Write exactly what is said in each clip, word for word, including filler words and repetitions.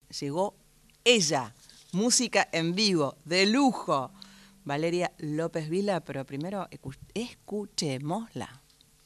llegó ella, música en vivo, de lujo, Valeria López Vila, pero primero escuchémosla.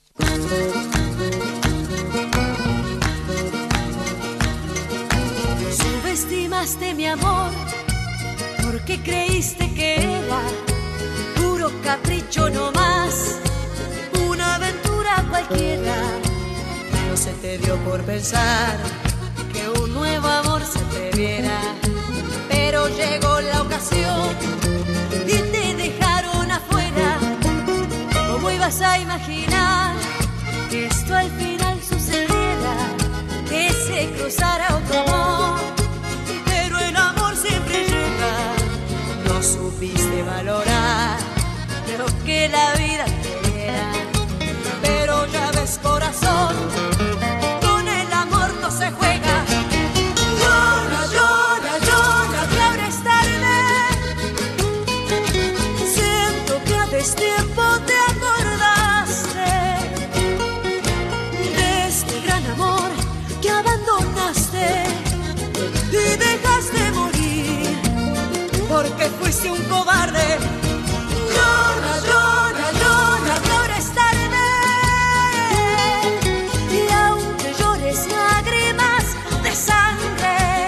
Subestimaste mi amor porque creíste que era puro capricho no más, una aventura cualquiera. No se te dio por pensar que un nuevo amor se te viera, pero llegó la ocasión y te dejaron afuera. ¿Cómo ibas a imaginar que esto al final sucediera? Que se cruzara otro amor, pero el amor siempre llega. No supiste valorar lo que la vida te diera, pero ya ves, corazón, con el amor no se juega. Llora, llora, llora, que ahora es tarde. Siento que a destiempo te acordaste de este gran amor que abandonaste y dejaste morir porque fuiste un cobarde. Llora, llora, llora, que ahora es tarde. Y aunque llores lágrimas de sangre,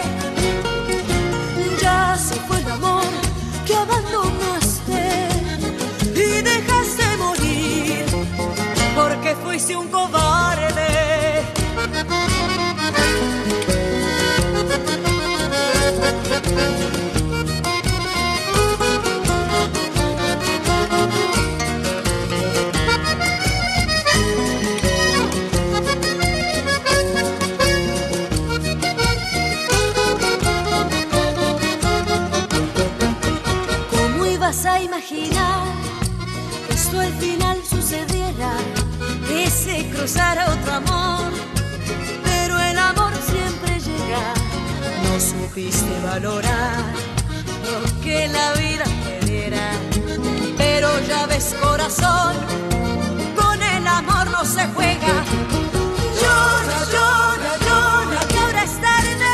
ya se fue el amor que abandonaste y dejaste morir porque fuiste un cobarde. ¿Cómo ibas a imaginar que esto al final sucediera? Que se cruzara otro amor, pero el amor siempre llega. No supiste valorar lo que la vida te diera, pero ya ves, corazón, con el amor no se juega. Llora, llora, llora, que ahora es tarde.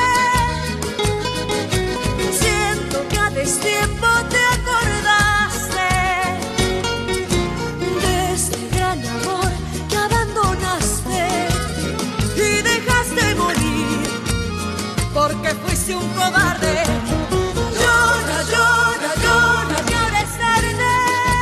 Siento que a destiempo te acordaste de ese gran amor que abandonaste y dejaste morir porque fuiste un cobarde. Llora, llora, llora, que ahora es tarde.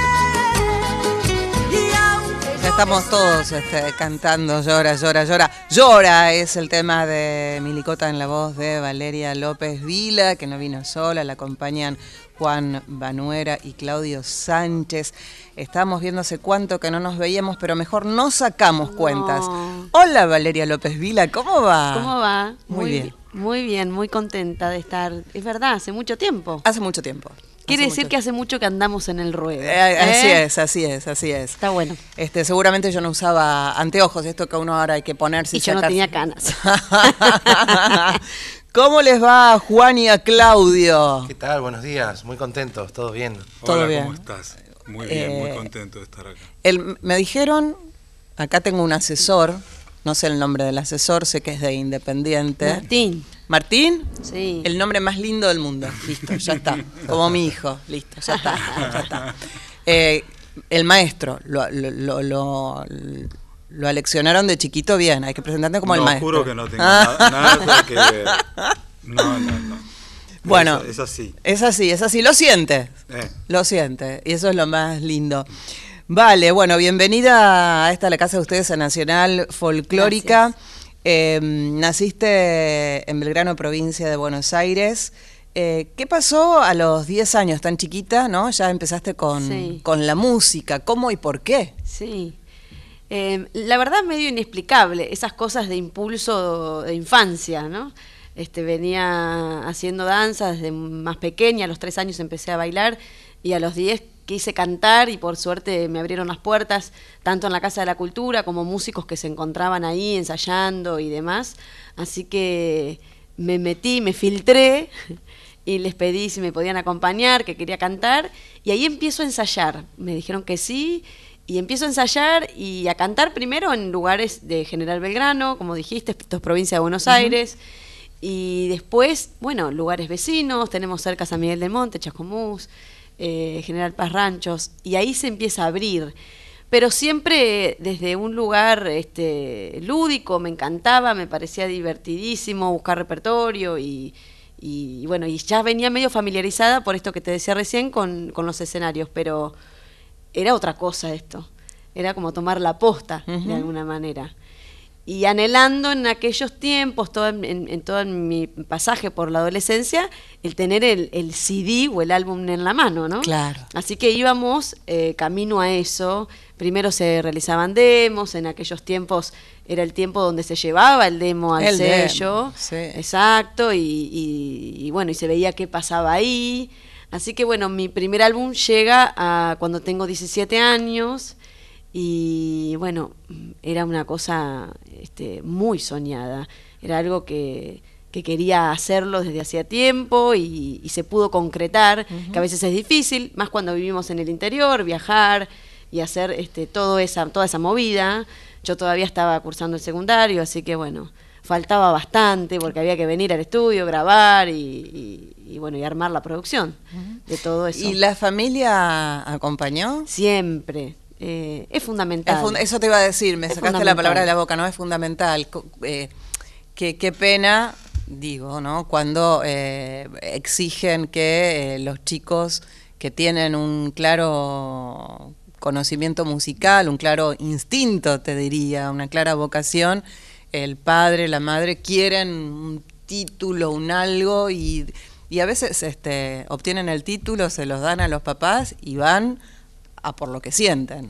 Y aunque Ya estamos todos este, cantando Llora, llora, llora. Llora es el tema de Milicota en la voz de Valeria López Vila, que no vino sola, la acompañan Juan Banuera y Claudio Sánchez. Estamos viendo hace cuánto que no nos veíamos, pero mejor no sacamos cuentas. No. Hola Valeria López Vila, ¿cómo va? ¿Cómo va? Muy Muy bien. bien. Muy bien, muy contenta de estar. Es verdad, hace mucho tiempo. Hace mucho tiempo. Quiere Hace decir mucho que hace mucho que andamos en el ruedo. Eh, así ¿eh? es, así es, así es. Está bueno. Este, seguramente yo no usaba anteojos, esto que uno ahora hay que ponerse Y yo no sacarse. tenía canas. ¿Cómo les va a Juan y a Claudio? ¿Qué tal? Buenos días, muy contentos, todo bien. Todo Hola, bien. ¿cómo estás? Muy bien, Eh, muy contento de estar acá. El, me dijeron, acá tengo un asesor, no sé el nombre del asesor, sé que es de Independiente. Martín. ¿Martín? Sí. El nombre más lindo del mundo. Listo, ya está. Como mi hijo. Listo, ya está. Ya está. Eh, el maestro, lo, lo, lo, lo, lo aleccionaron de chiquito bien, hay que presentarte como no, el maestro. juro que no tengo na- nada que ver. No, no, no. Bueno, es, es así. Es así, es así. Lo siente. Eh. Lo siente. Y eso es lo más lindo. Vale, bueno, bienvenida a esta, la casa de ustedes, a Nacional Folclórica. Eh, naciste en Belgrano, provincia de Buenos Aires. Eh, ¿Qué pasó a los diez años, tan chiquita, no? Ya empezaste con, Sí. con la música. ¿Cómo y por qué? Sí. Eh, la verdad, medio inexplicable, esas cosas de impulso de infancia, ¿no? Este, venía haciendo danza desde más pequeña, a los tres años empecé a bailar y a los diez quise cantar y por suerte me abrieron las puertas, tanto en la Casa de la Cultura como músicos que se encontraban ahí ensayando y demás. Así que me metí, me filtré y les pedí si me podían acompañar, que quería cantar, y ahí empiezo a ensayar. Me dijeron que sí, y empiezo a ensayar y a cantar primero en lugares de General Belgrano, como dijiste, esto es provincia de Buenos Aires, Y después, bueno, lugares vecinos, tenemos cerca San Miguel del Monte, Chascomús, eh, General Paz Ranchos, y ahí se empieza a abrir. Pero siempre desde un lugar este, lúdico, me encantaba, me parecía divertidísimo buscar repertorio y, y, y bueno, y ya venía medio familiarizada por esto que te decía recién con, con los escenarios, pero era otra cosa esto, era como tomar la posta uh-huh. de alguna manera. Y anhelando en aquellos tiempos, todo en, en, en todo mi pasaje por la adolescencia, el tener el, el C D o el álbum en la mano, ¿no? Claro. Así que íbamos eh, camino a eso. Primero se realizaban demos, en aquellos tiempos era el tiempo donde se llevaba el demo al el sello. Demo, sí. Exacto, y, y, y bueno, y se veía qué pasaba ahí. Así que bueno, mi primer álbum llega a cuando tengo diecisiete años. Y bueno, era una cosa este, muy soñada, era algo que, que quería hacerlo desde hacía tiempo y, y se pudo concretar, uh-huh. que a veces es difícil, más cuando vivimos en el interior, viajar y hacer este, todo esa, toda esa movida. Yo todavía estaba cursando el secundario, así que bueno, faltaba bastante porque había que venir al estudio, grabar y, y, y bueno, y armar la producción uh-huh. de todo eso. ¿Y la familia acompañó? Siempre. Eh, es fundamental. Es fun- eso te iba a decir, me es sacaste la palabra de la boca, ¿no? Es fundamental. Eh, qué, qué pena, digo, ¿no? Cuando eh, exigen que eh, los chicos que tienen un claro conocimiento musical, un claro instinto, te diría, una clara vocación, el padre, la madre quieren un título, un algo y, y a veces este, obtienen el título, se los dan a los papás y van a por lo que sienten.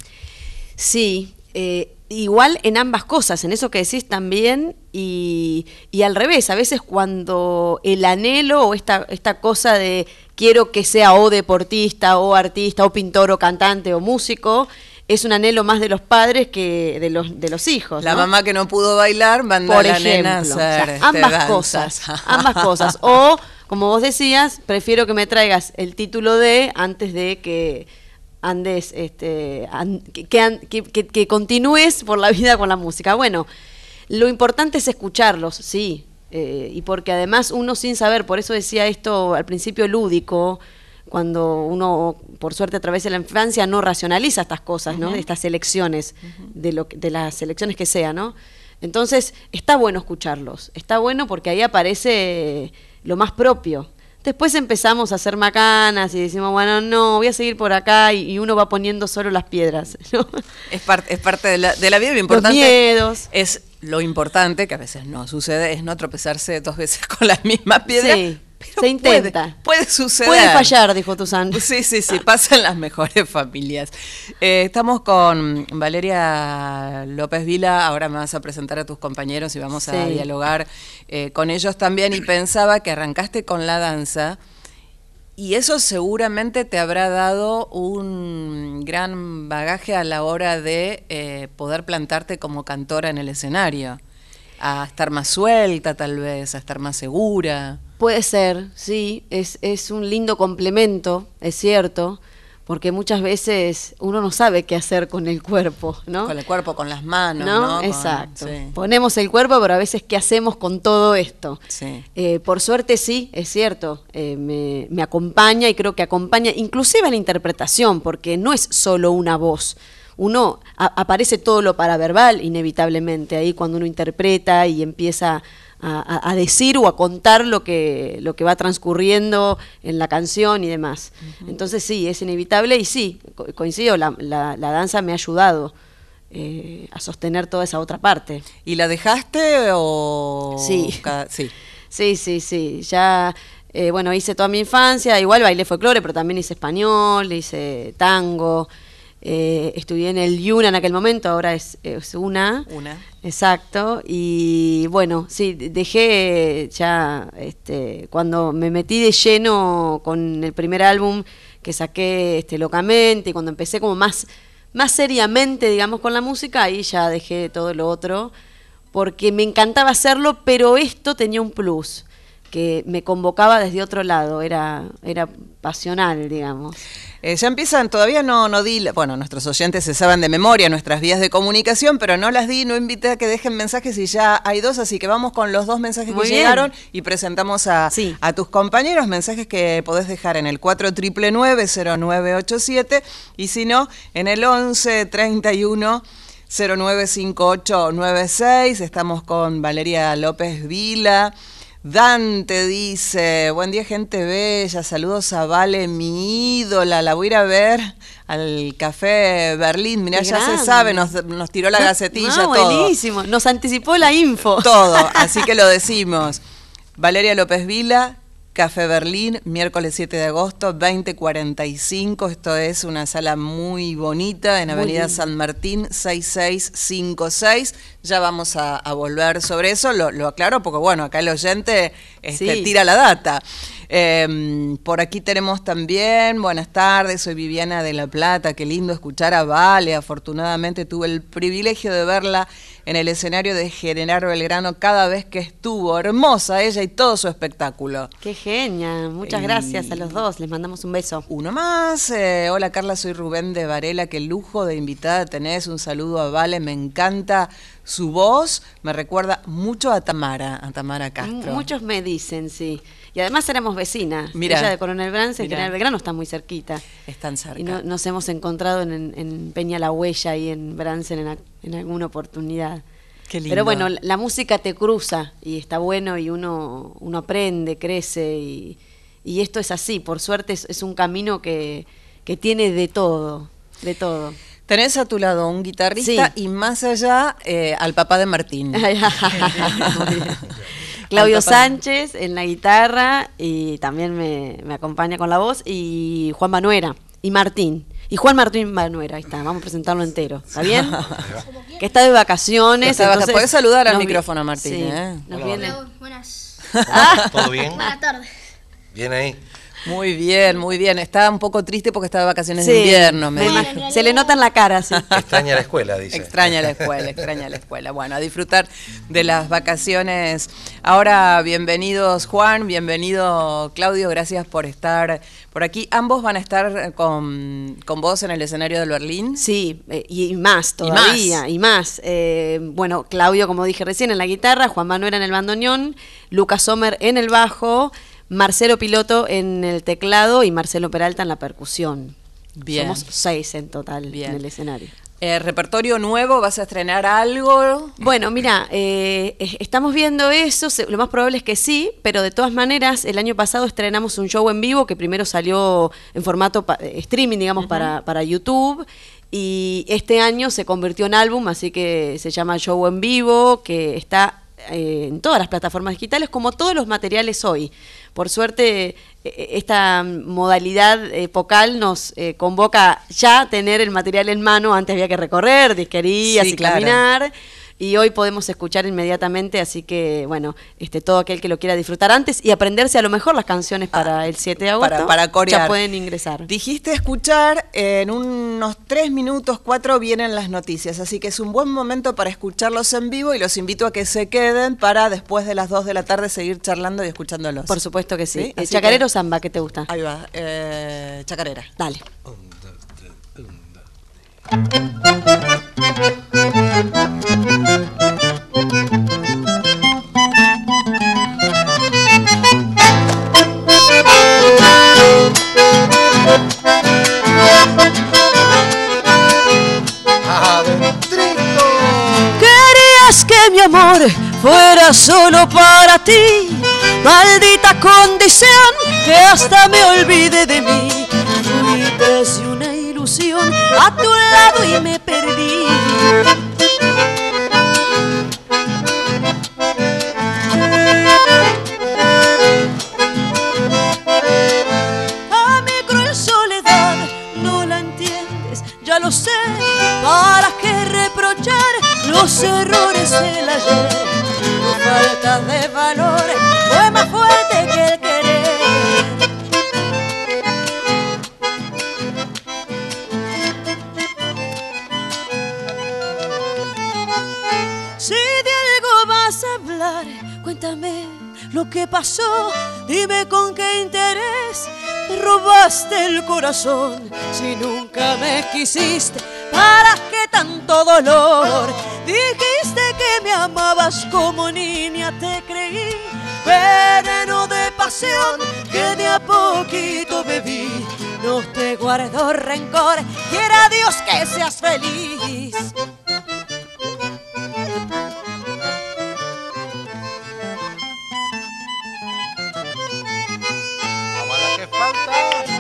Sí, eh, igual en ambas cosas, en eso que decís también y, y al revés, a veces cuando el anhelo o esta, esta cosa de quiero que sea o deportista o artista o pintor o cantante o músico, es un anhelo más de los padres que de los de los hijos. La ¿no? mamá que no pudo bailar manda Por a la ejemplo, nena a hacer o sea, este, ambas danzas. cosas, ambas cosas. O, como vos decías, prefiero que me traigas el título de antes de que andes, este, and, que, que, que, que continúes por la vida con la música. Bueno, lo importante es escucharlos, sí, eh, y porque además uno sin saber, por eso decía esto al principio lúdico, cuando uno, por suerte a través de la infancia, no racionaliza estas cosas, ¿no? Uh-huh. Estas elecciones, uh-huh. de, lo, de las elecciones que sea, ¿no? Entonces, está bueno escucharlos, está bueno porque ahí aparece lo más propio. Después empezamos a hacer macanas y decimos, bueno, no, voy a seguir por acá y, y uno va poniendo solo las piedras, ¿no? Es, par, es parte de la, de la vida, lo importante Los miedos. Es lo importante, que a veces no sucede, es no tropezarse dos veces con la misma piedra. Sí, pero se intenta. Puede, puede suceder. Puede fallar, dijo Tuzán. Sí, sí, sí, pasa en las mejores familias. Eh, estamos con Valeria López Vila, ahora me vas a presentar a tus compañeros y vamos a sí. dialogar eh, con ellos también. Y pensaba que arrancaste con la danza y eso seguramente te habrá dado un gran bagaje a la hora de eh, poder plantarte como cantora en el escenario, a estar más suelta tal vez, a estar más segura. Puede ser, sí, es, es un lindo complemento, es cierto, porque muchas veces uno no sabe qué hacer con el cuerpo, ¿no? Con el cuerpo, con las manos, ¿no? ¿no? Exacto. Con, sí. Ponemos el cuerpo, pero a veces, ¿qué hacemos con todo esto? Sí. Eh, por suerte sí, es cierto, eh, me, me acompaña y creo que acompaña, inclusive en la interpretación, porque no es solo una voz. Uno a, aparece todo lo paraverbal, inevitablemente, ahí cuando uno interpreta y empieza a, a decir o a contar lo que, lo que va transcurriendo en la canción y demás. Uh-huh. Entonces sí, es inevitable y sí, co- coincido, la, la, la danza me ha ayudado eh, a sostener toda esa otra parte. ¿Y la dejaste o...? Sí, cada... sí. sí, sí, sí, ya... Eh, bueno, hice toda mi infancia, igual bailé folclore, pero también hice español, hice tango. Eh, estudié en el Yuna en aquel momento, ahora es, es una. Una. Exacto. Y bueno, sí, dejé ya, este, cuando me metí de lleno con el primer álbum que saqué este, locamente, y cuando empecé como más, más seriamente, digamos, con la música, ahí ya dejé todo lo otro, porque me encantaba hacerlo, pero esto tenía un plus, que me convocaba desde otro lado, era, era pasional, digamos. Eh, ya empiezan, todavía no, no di, la- bueno, nuestros oyentes se saben de memoria nuestras vías de comunicación, pero no las di, no invité a que dejen mensajes y ya hay dos, así que vamos con los dos mensajes Muy que bien. llegaron y presentamos a, Sí. a tus compañeros, mensajes que podés dejar en el cuatro nueve nueve cero nueve ocho siete y si no, en el once treinta y uno cero nueve cinco ocho nueve seis. Estamos con Valeria López Vila. Dante dice, buen día gente bella, saludos a Vale, mi ídola, la voy a ir a ver al Café Berlín, mirá, Qué ya grande. se sabe, nos, nos tiró la No, gacetilla, no, todo. buenísimo, nos anticipó la info. Todo, así que lo decimos. Valeria López Vila, Café Berlín, miércoles siete de agosto, veinte cuarenta y cinco. Esto es una sala muy bonita en Muy Avenida linda. San Martín seis seis cinco seis. Ya vamos a, a volver sobre eso, lo, lo aclaro porque bueno, acá el oyente este, Sí. tira la data. Eh, por aquí tenemos también, buenas tardes, soy Viviana de La Plata, qué lindo escuchar a Vale, afortunadamente tuve el privilegio de verla en el escenario de General Belgrano cada vez que estuvo, hermosa ella y todo su espectáculo. Qué genia, muchas Y- gracias a los dos, les mandamos un beso. Uno más, eh, hola Carla, soy Rubén de Varela, qué lujo de invitada tenés, un saludo a Vale, me encanta su voz, me recuerda mucho a Tamara, a Tamara Castro. Muchos me dicen, sí. Y además éramos vecinas. Mirá. Ella de Coronel Brance, en Mirá. General Belgrano está muy cerquita. Están cerca. Y no- nos hemos encontrado en, en- en Peña La Huella y en Brance en, en alguna oportunidad. Qué lindo. Pero bueno, la, la música te cruza y está bueno y uno, uno aprende, crece y, y esto es así. Por suerte es, es un camino que, que tiene de todo, de todo. Tenés a tu lado un guitarrista Sí. y más allá eh, al papá de Martín. Muy bien. Claudio Al papá. Sánchez en la guitarra y también me, me acompaña con la voz y Juan Banuera y Martín. Y Juan Martín Banuera, ahí está, vamos a presentarlo entero, ¿está bien? Que está de vacaciones. Está de vaca- entonces Podés saludar al nos vi- micrófono, Martín, sí, ¿eh? nos Hola, viene- hola. Buenas. ¿Todo bien? Buenas tardes. Bien ahí. Muy bien, muy bien. Está un poco triste porque está de vacaciones Sí, de invierno. Me me dijo. imagino. Se le nota en la cara, sí. Extraña la escuela, dice. Extraña la escuela, extraña la escuela. Bueno, a disfrutar de las vacaciones. Ahora, bienvenidos Juan, bienvenido Claudio, gracias por estar por aquí. ¿Ambos van a estar con, con vos en el escenario del Berlín? Sí, eh, y más Y todavía, más. y más. Eh, bueno, Claudio, como dije recién, en la guitarra, Juan Manuel en el bandoneón, Lucas Sommer en el bajo, Marcelo Piloto en el teclado y Marcelo Peralta en la percusión. Bien. Somos seis en total Bien. en el escenario. Eh, ¿Repertorio nuevo? ¿Vas a estrenar algo? Bueno, mira, eh, es- estamos viendo eso, se- lo más probable es que sí, pero de todas maneras, el año pasado estrenamos un show en vivo que primero salió en formato pa- eh, streaming, digamos, para, para YouTube, y este año se convirtió en álbum, así que se llama Show en Vivo, que está eh, en todas las plataformas digitales, como todos los materiales hoy. Por suerte, eh, esta modalidad epocal nos eh, convoca ya a tener el material en mano. Antes había que recorrer disquerías Sí, y claro. caminar, y hoy podemos escuchar inmediatamente, así que, bueno, este todo aquel que lo quiera disfrutar antes y aprenderse a lo mejor las canciones para el siete de agosto, Para, para corear. ya pueden ingresar. Dijiste escuchar, en unos tres minutos, cuatro vienen las noticias, así que es un buen momento para escucharlos en vivo y los invito a que se queden para después de las dos de la tarde seguir charlando y escuchándolos. Por supuesto que sí. Sí, Eh, así ¿Chacarero que- o samba? ¿Qué te gusta? Ahí va, eh, chacarera. Dale. ¡Adentrito! Querías que mi amor fuera solo para ti, maldita condición que hasta me olvide de mí. Fui tras de una ilusión a tu lado y me perdí. A mi cruel soledad no la entiendes, ya lo sé. ¿Para qué reprochar los errores del ayer? Tu falta de valor fue más fuerte que el querer. Si de algo vas a hablar, cuéntame lo que pasó. Dime con qué interés me robaste el corazón si nunca me quisiste? ¿Para qué tanto dolor? Dijiste que me amabas como niña, te creí. Veneno de pasión que de a poquito bebí. No te guardo rencor, quiera Dios que seas feliz. Que falta.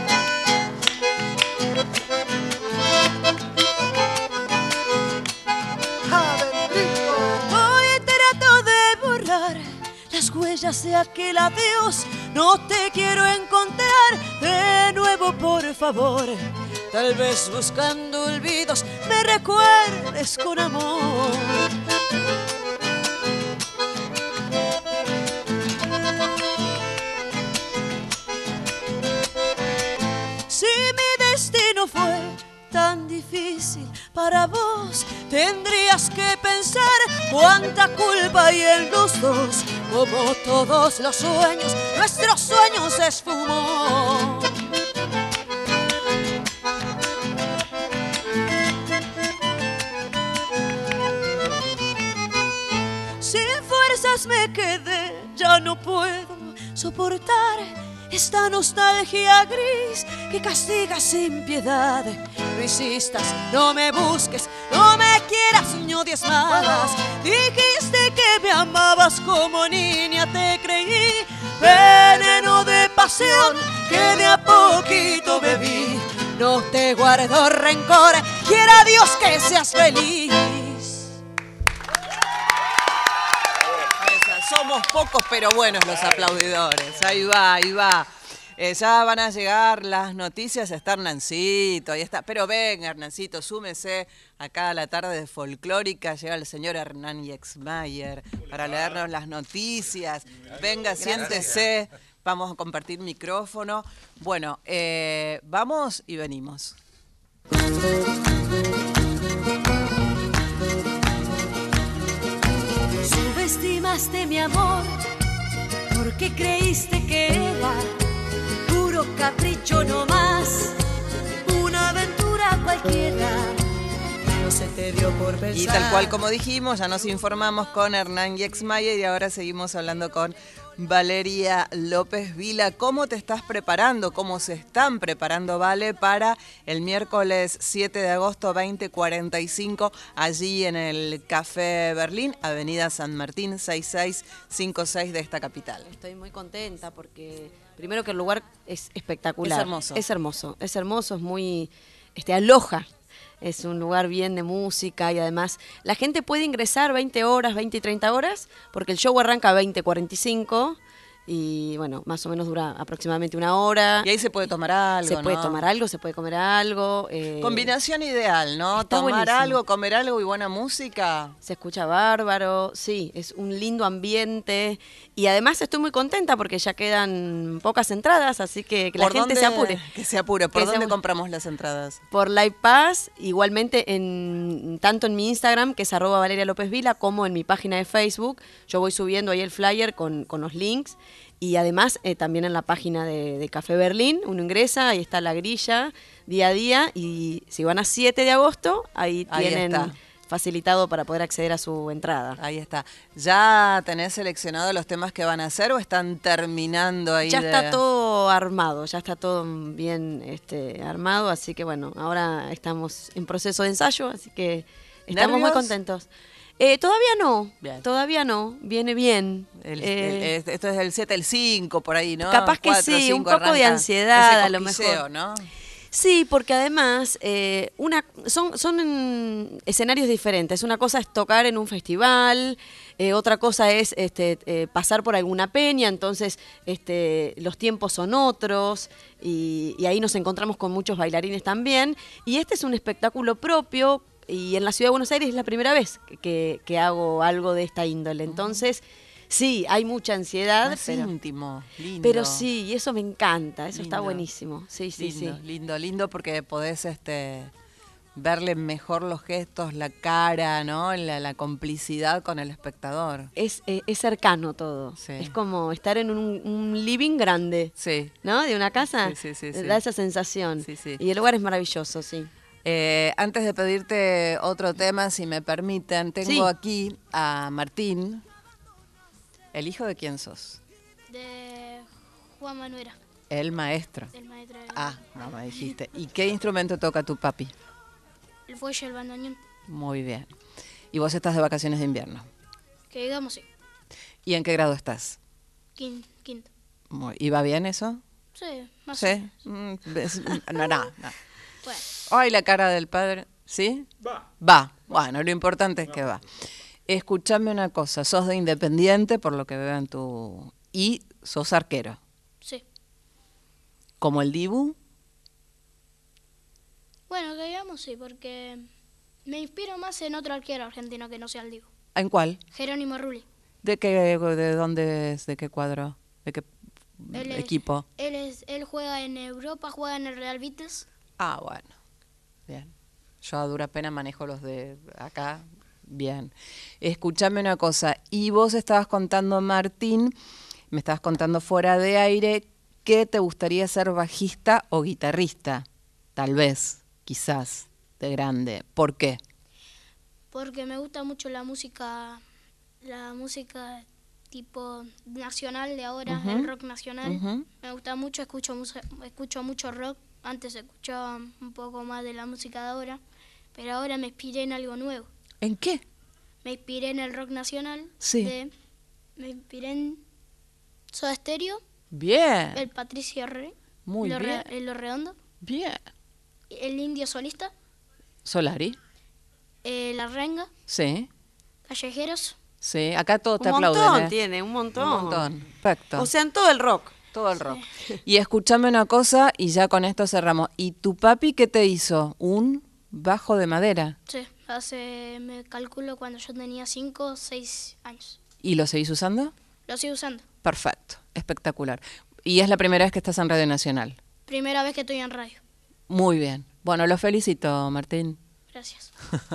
Hoy trato de borrar las huellas de aquel adiós. No te quiero encontrar de nuevo, por favor. Tal vez buscando olvidos me recuerdes con amor. Si mi destino fue tan difícil para vos, tendrías que pensar cuánta culpa hay en los dos. Como todos los sueños, nuestro sueño se esfumó. Sin fuerzas me quedé, ya no puedo soportar esta nostalgia gris que castiga sin piedad. No insistas, no me busques, no me quieras, ni odies más. Dijiste que me amabas como niña, te creí. Veneno de pasión que de a poquito bebí. No te guardo rencor, quiera Dios que seas feliz. Somos pocos pero buenos los aplaudidores. Ahí va, ahí va. Eh, ya van a llegar las noticias, está Hernancito, ahí está. Pero venga, Hernancito, súmese acá a la tarde de folclórica. Llega el señor Hernán Yexmayer para leernos las noticias. Venga, siéntese, vamos a compartir micrófono. Bueno, eh, vamos y venimos. Subestimaste mi amor porque creíste que era puro capricho no más, una aventura cualquiera. No se te dio por pensar. Y tal cual como dijimos, ya nos informamos con Hernán Yexmayer y ahora seguimos hablando con Valeria López Vila. ¿Cómo te estás preparando? ¿Cómo se están preparando, Vale, para el miércoles siete de agosto veinte cuarenta y cinco allí en el Café Berlín, Avenida San Martín seis seis cinco seis de esta capital? Estoy muy contenta porque primero que el lugar es espectacular. Es hermoso. Es hermoso, es hermoso, es muy, este, aloja. Es un lugar bien de música y además la gente puede ingresar veinte horas, veinte y treinta horas, porque el show arranca a veinte cuarenta y cinco y bueno, más o menos dura aproximadamente una hora. Y ahí se puede tomar algo, Se puede ¿no? tomar algo, se puede comer algo. Eh, Combinación ideal, ¿no? está Tomar buenísimo. algo, comer algo y buena música. Se escucha bárbaro, sí, es un lindo ambiente y además estoy muy contenta porque ya quedan pocas entradas, así que que la ¿Por gente dónde- se apure. Que se apure. ¿Por Que se dónde apure. compramos las entradas? Por Live Pass, igualmente en tanto en mi Instagram, que es arroba Valeria López Vila, como en mi página de Facebook. Yo voy subiendo ahí el flyer con, con los links. Y además eh, también en la página de, de Café Berlín, uno ingresa, ahí está la grilla día a día. Y si van a siete de agosto, ahí, Ahí tienen está. facilitado para poder acceder a su entrada. Ahí está. ¿Ya tenés seleccionado los temas que van a hacer o están terminando ahí? Ya de- está todo armado, ya está todo bien este, armado, así que bueno, ahora estamos en proceso de ensayo, así que estamos muy ¿Nervios? contentos. Eh, todavía no, Bien. todavía no, viene bien. El- Eh, el- esto es el siete, el cinco, por ahí, ¿no? Capaz que Cuatro, sí, un cinco, poco de arranca ansiedad, ese a lo cosquilleo, mejor. ¿no? Sí, porque además eh, una, son, son mm, escenarios diferentes. Una cosa es tocar en un festival, eh, otra cosa es este, eh, pasar por alguna peña, entonces este, los tiempos son otros y, y ahí nos encontramos con muchos bailarines también. Y este es un espectáculo propio y en la Ciudad de Buenos Aires es la primera vez que, que hago algo de esta índole. Entonces, sí, hay mucha ansiedad, Más pero... íntimo, lindo. Pero sí, y eso me encanta, eso está Lindo. buenísimo. Sí, sí, lindo, sí. lindo, lindo porque podés este verle mejor los gestos, la cara, ¿no? La, la complicidad con el espectador. Es, eh, es cercano todo. Sí. Es como estar en un, un living grande, Sí. ¿no? De una casa. Sí, sí, sí, sí. Da esa sensación. Sí, sí. Y el lugar es maravilloso, sí. Eh, antes de pedirte otro tema, si me permiten, tengo Sí. aquí a Martín. ¿El hijo de quién sos? De Juan Manuera, El maestro. el maestro de Ah, no me dijiste. ¿Y qué instrumento toca tu papi? el fuelle, el bandoneón. Muy bien. ¿Y vos estás de vacaciones de invierno? Que digamos sí, ¿Y en qué grado estás? quin- quinto. Muy- ¿Y va bien eso? Sí, más o Sí. menos. Mm, ves- No, no, no. Bueno, Ay, la cara del padre. ¿Sí? Va. Va. Bueno, lo importante es que va. Escuchame una cosa. Sos de Independiente, por lo que veo en tu... Y sos arquero. sí. ¿Como el Dibu? Bueno, que digamos sí, porque me inspiro más en otro arquero argentino que no sea el Diego. ¿En cuál? Jerónimo Rulli. ¿De qué, de dónde es? ¿De qué cuadro? ¿De qué Él es- equipo? Él, es, él juega en Europa, juega en el Real Betis. Ah, bueno. Bien. Yo a dura pena manejo los de acá. Bien. Escúchame una cosa. Y vos estabas contando, Martín, me estabas contando fuera de aire, que te gustaría ser bajista o guitarrista. Tal vez, quizás, de grande. ¿Por qué? Porque me gusta mucho la música, la música tipo nacional de ahora, Ujú. el rock nacional. Ujú. Me gusta mucho, escucho, musa- escucho mucho rock. Antes escuchaba un poco más de la música de ahora, pero ahora me inspiré en algo nuevo. ¿En qué? Me inspiré en el rock nacional. Sí. de- me inspiré en Soda Stereo, Bien. el Patricio Rey, Muy lo bien. Re- Lo Redondo, Bien. el Indio Solista, Solari. eh, La Renga, Sí. Callejeros. Sí. Acá todos te Un aplauden. montón ¿eh? tiene, un montón. Un montón. Perfecto. O sea, en todo el rock. Todo el rock. Y escúchame una cosa y ya con esto cerramos. ¿Y tu papi qué te hizo? Un bajo de madera. Sí, hace, me calculo cuando yo tenía cinco o seis años. ¿Y lo seguís usando? Lo sigo usando. Perfecto, espectacular. Y es la primera vez que estás en Radio Nacional. Primera vez que estoy en radio. Muy bien. Bueno, lo felicito, Martín. Gracias.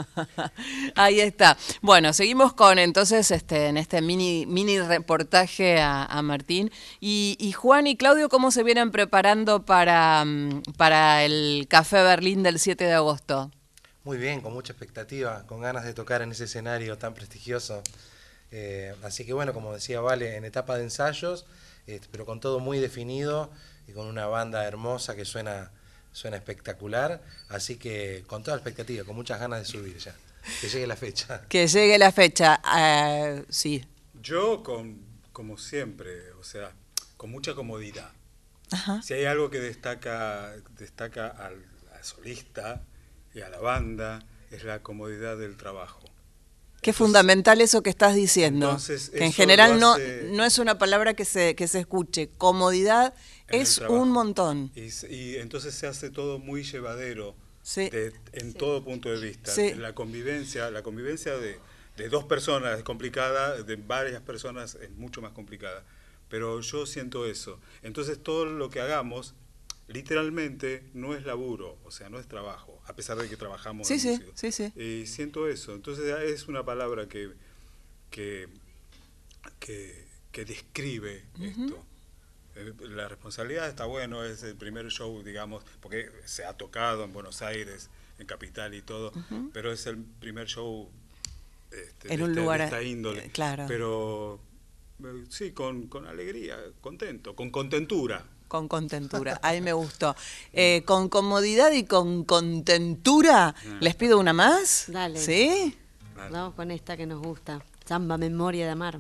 Ahí está. Bueno, seguimos con entonces este en este mini mini reportaje a, a Martín. Y, y Juan y Claudio, ¿cómo se vienen preparando para, mm, para el Café Berlín del siete de agosto? Muy bien, con mucha expectativa, con ganas de tocar en ese escenario tan prestigioso. Eh, así que bueno, como decía Vale, en etapa de ensayos, eh, pero con todo muy definido y con una banda hermosa que suena, suena espectacular. Así que con toda la expectativa, con muchas ganas de subir ya. Que llegue la fecha. Que llegue la fecha. eh, sí. Yo, con, como siempre, o sea, con mucha comodidad. Ajá. Si hay algo que destaca, destaca al, al solista y a la banda, es la comodidad del trabajo. Qué Entonces- fundamental eso que estás diciendo. Entonces, que en eso general lo no, hace- no es una palabra que se, que se escuche. Comodidad en el es trabajo. un montón. Y, s- y entonces se hace todo muy llevadero Sí. de- en todo punto de vista. Sí. La convivencia, la convivencia de, de dos personas es complicada, de varias personas es mucho más complicada. Pero yo siento eso. Entonces todo lo que hagamos literalmente no es laburo, o sea, no es trabajo, a pesar de que trabajamos Sí, en sí, música. sí, sí. Y siento eso. Entonces es una palabra que que, que, que describe esto. Eh, La responsabilidad está bueno, es el primer show, digamos, porque se ha tocado en Buenos Aires, en Capital y todo, pero es el primer show este, En de, un este- lugar, de esta índole. eh, claro. Pero eh, sí, con, con alegría, contento, con contentura. Con contentura. Ahí me gustó. Eh, con comodidad y con contentura, ¿les pido una más? Dale. ¿Sí? Vamos con esta que nos gusta. Samba Memoria de Amar.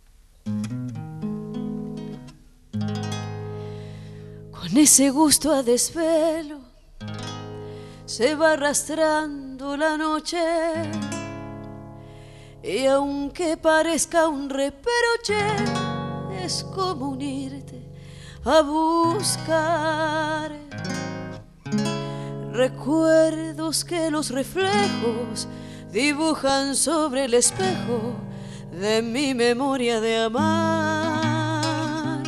Con ese gusto a desvelo se va arrastrando la noche y aunque parezca un reproche es como unirte a buscar recuerdos que los reflejos dibujan sobre el espejo de mi memoria de amar.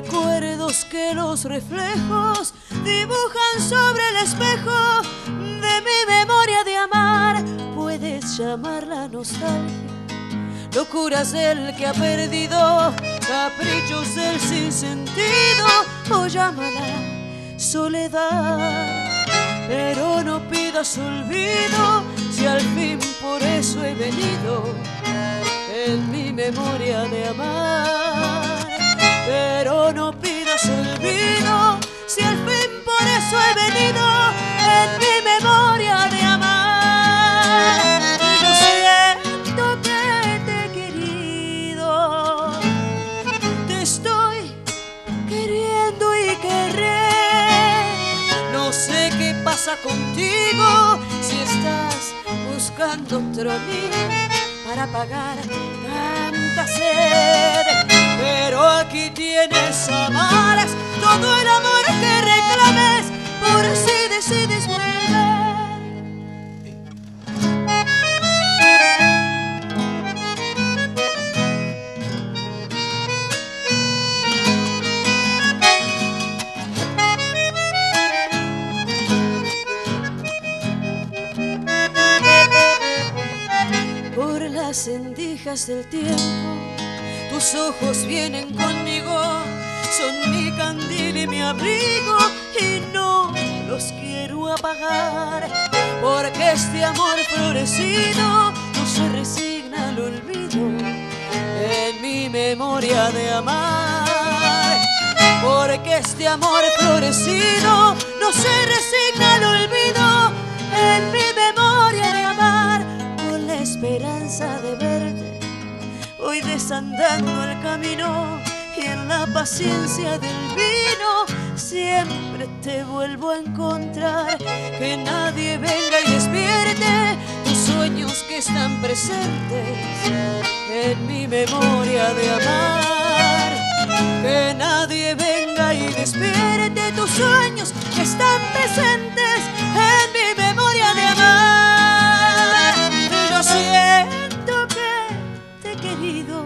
Recuerdos que los reflejos dibujan sobre el espejo de en mi memoria de amar puedes llamarla nostalgia, locuras del que ha perdido, caprichos del sinsentido, o llámala soledad. Pero no pidas olvido si al fin por eso he venido en mi memoria de amar. Pero no pidas olvido si al fin por eso he venido en mi memoria de amar. Yo siento que te he querido, te estoy queriendo y querré. No sé qué pasa contigo si estás buscando otro día para pagar tanta sed. Pero aquí tienes amaras todo el amor que reclames por si decides volver. Por las endijas del tiempo tus ojos vienen conmigo, son mi candil y mi abrigo y no los quiero apagar, porque este amor florecido no se resigna al olvido en mi memoria de amar, porque este amor florecido no se resigna al olvido en mi memoria de amar, con la esperanza de verte voy desandando el camino y en la paciencia del vino siempre te vuelvo a encontrar. Que nadie venga y despierte tus sueños que están presentes en mi memoria de amar. Que nadie venga y despierte tus sueños que están presentes en mi memoria de amar. Yo siento que te he querido,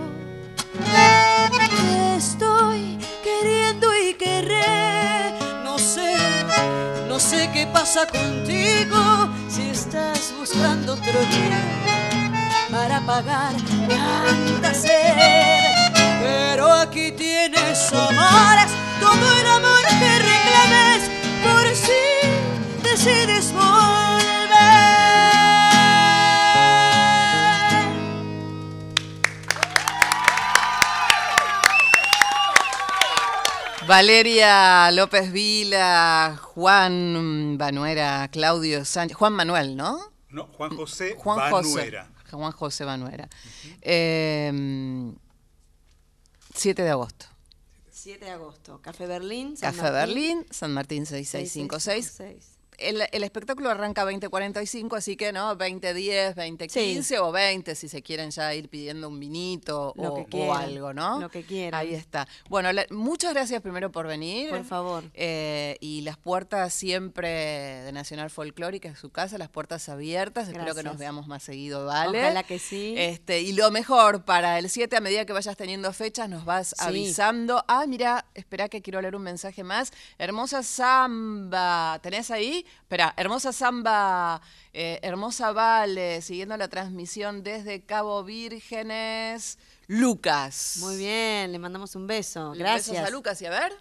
te estoy queriendo y querré. No sé, no sé qué pasa contigo si estás buscando otro día para pagar tanta sed. Pero aquí tienes amaras todo el amor que reclames por si decides volver. Valeria López Vila, Juan Banuera, Claudio Sánchez, Juan Manuel, ¿no? No, Juan José Juan Banuera. José, Juan José Banuera. Uh-huh. eh, siete de agosto. siete de agosto, Café Berlín, San Café Martín. Berlín, San Martín seis seis cinco seis. El, el espectáculo arranca veinte cuarenta y cinco, así que no, veinte diez, veinte quince sí. O veinte si se quieren ya ir pidiendo un vinito o, o algo, ¿no? Lo que quieran. Ahí está. Bueno, la, muchas gracias primero por venir. Por favor. Eh, y las puertas siempre de Nacional Folclórica, es su casa, las puertas abiertas. Gracias. Espero que nos veamos más seguido, ¿vale? Ojalá que sí. Este, y lo mejor, para el siete, a medida que vayas teniendo fechas, nos vas sí. avisando. Ah, mira, espera que quiero leer un mensaje más. Hermosa Samba, ¿tenés ahí? Espera, hermosa Samba, eh, hermosa Vale, siguiendo la transmisión desde Cabo Vírgenes, Lucas. Muy bien, le mandamos un beso. Gracias. Besos a Lucas y a ver.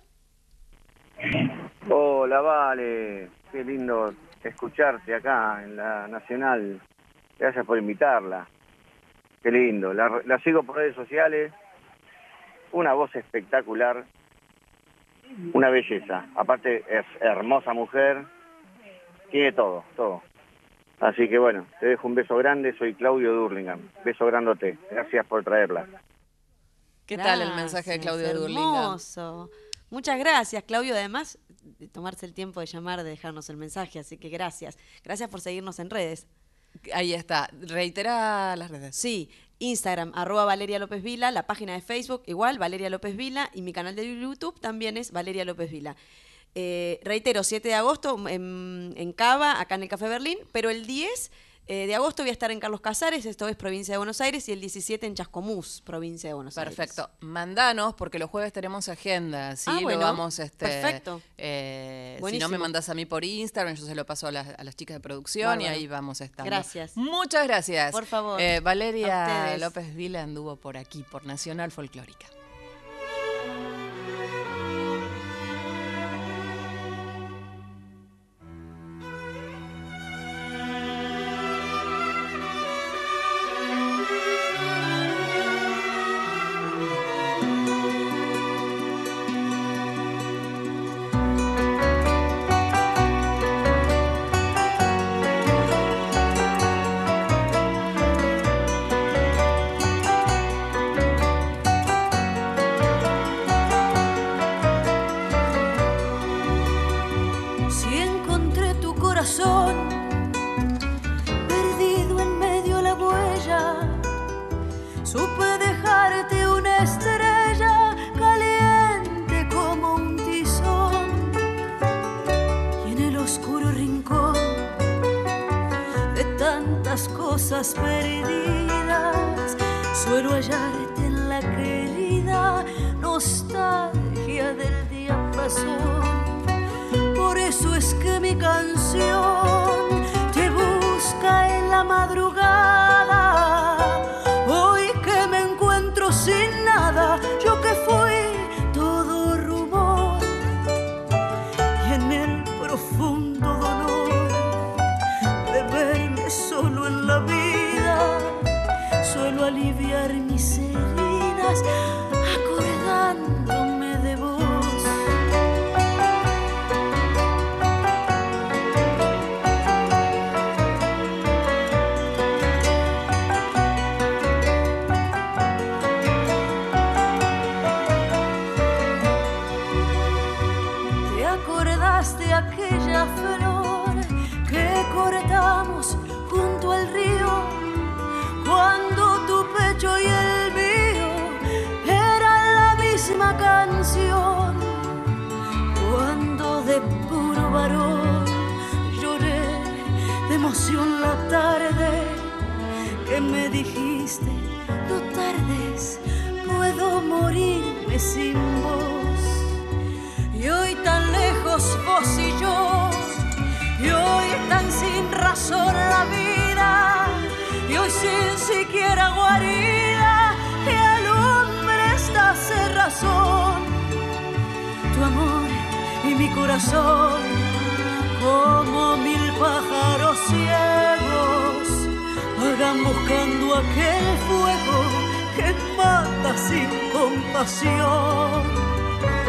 Hola, Vale, qué lindo escucharte acá en la Nacional. Gracias por invitarla. Qué lindo, la, la sigo por redes sociales. Una voz espectacular, una belleza. Aparte es hermosa mujer. Tiene todo, todo. Así que bueno, te dejo un beso grande, soy Claudio Durlingham. Beso grandote, gracias por traerla. ¿Qué gracias, tal el mensaje de Claudio hermoso. Durlingham? Hermoso. Muchas gracias, Claudio, además de tomarse el tiempo de llamar, de dejarnos el mensaje, así que gracias. Gracias por seguirnos en redes. Ahí está, reitera las redes. Sí, Instagram, arroba Valeria López Vila, la página de Facebook, igual, Valeria López Vila, y mi canal de YouTube también es Valeria López Vila. Eh, reitero, siete de agosto en, en Cava, acá en el Café Berlín, pero el diez eh, de agosto voy a estar en Carlos Casares, esto es provincia de Buenos Aires, y el diecisiete en Chascomús, provincia de Buenos Aires. Perfecto. Mandanos, porque los jueves tenemos agenda, ¿sí? Ah, bueno. Lo vamos, este, Perfecto. Eh, si Buenísimo. no me mandas a mí por Instagram, yo se lo paso a las, a las chicas de producción Bárbaro. y ahí vamos estando. Gracias. Muchas gracias. Por favor. Eh, A Valeria ustedes. López Vila anduvo por aquí, por Nacional Folclórica. Si encontré tu corazón perdido en medio de la huella, supe dejarte una estrella caliente como un tizón, y en el oscuro rincón de tantas cosas perdidas suelo hallarte en la querida nostalgia del diapasón. Por eso es que mi canción te busca en la madrugada. Hoy que me encuentro sin nada, yo que fui todo rumor, y en el profundo dolor de verme solo en la vida, suelo aliviar mis heridas acordándome de vos. De aquella flor que cortamos junto al río, cuando tu pecho y el mío eran la misma canción, cuando de puro varón lloré de emoción la tarde que me dijiste no tardes, puedo morirme sin vos. Y hoy tan lejos vos y yo, y hoy tan sin razón la vida, y hoy sin siquiera guarida que alumbre esta cerrazón. Tu amor y mi corazón, como mil pájaros ciegos, vagan buscando aquel fuego que mata sin compasión.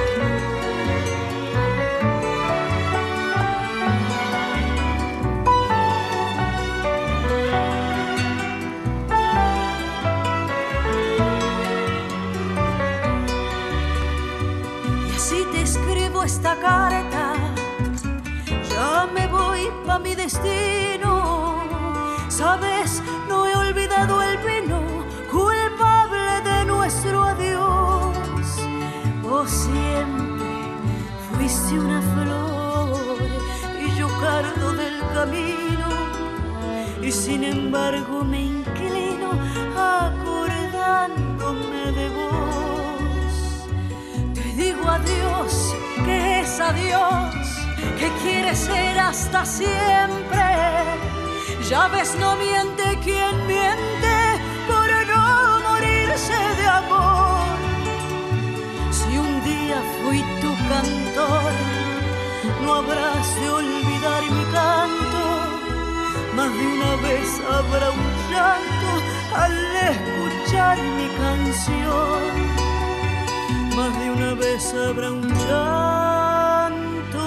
Esta carta, ya me voy pa' mi destino. Sabes, no he olvidado el vino culpable de nuestro adiós. Vos siempre fuiste una flor y yo cardo del camino, y sin embargo me inclino acordándome de vos. Te digo adiós, que es a Dios, que quiere ser hasta siempre. Ya ves, no miente quien miente por no morirse de amor. Si un día fui tu cantor, no habrás de olvidar mi canto. Más de una vez habrá un llanto al escuchar mi canción. Más de una vez habrá un llanto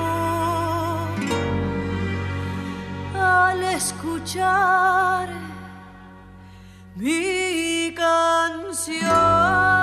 al escuchar mi canción.